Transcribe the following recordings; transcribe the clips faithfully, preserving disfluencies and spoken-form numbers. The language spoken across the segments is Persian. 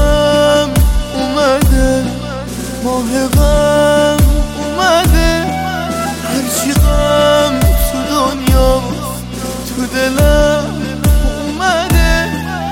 غم اومده، ماه غم اومده، هرچی غم تو دنیا تو دلم اومده.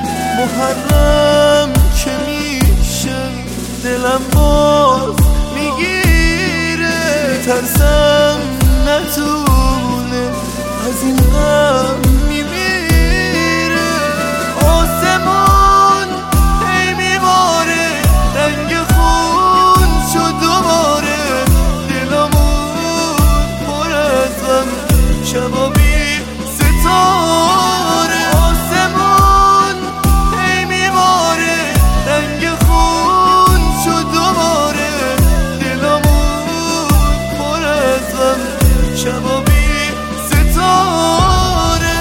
محرم که میشه دلم باز میگیره، میترسم نتونه از این غم میمیره. آسمون ای میباره رنگ خون شد دوباره، دلمون پر از غم شبا بی ستاره. آسمون ای میباره رنگ خون شد دوباره، دلمون پر از غم شبا بی ستاره.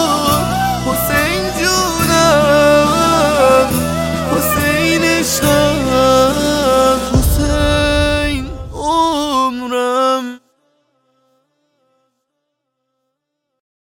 Stop.